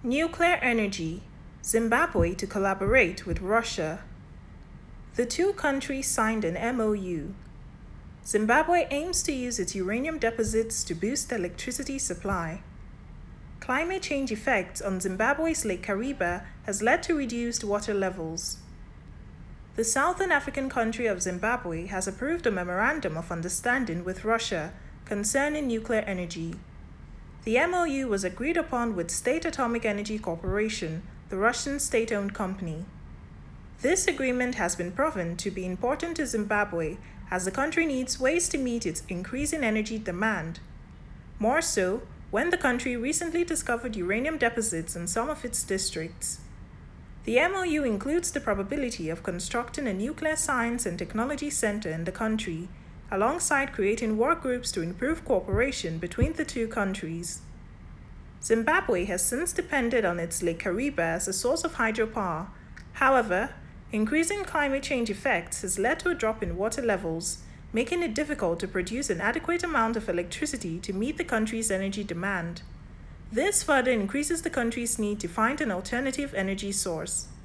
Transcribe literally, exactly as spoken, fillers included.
Nuclear energy. Zimbabwe to collaborate with Russia. The two countries signed an M O U. Zimbabwe aims to use its uranium deposits to boost electricity supply. Climate change effects on Zimbabwe's Lake Kariba has led to reduced water levels. The Southern African country of Zimbabwe has approved a memorandum of understanding with Russia concerning nuclear energy. The M O U was agreed upon with State Atomic Energy Corporation, the Russian state-owned company. This agreement has been proven to be important to Zimbabwe as the country needs ways to meet its increasing energy demand. More so, when the country recently discovered uranium deposits in some of its districts. The M O U includes the probability of constructing a nuclear science and technology center in the country, alongside creating work groups to improve cooperation between the two countries. Zimbabwe has since depended on its Lake Kariba as a source of hydropower. However, increasing climate change effects has led to a drop in water levels, making it difficult to produce an adequate amount of electricity to meet the country's energy demand. This further increases the country's need to find an alternative energy source.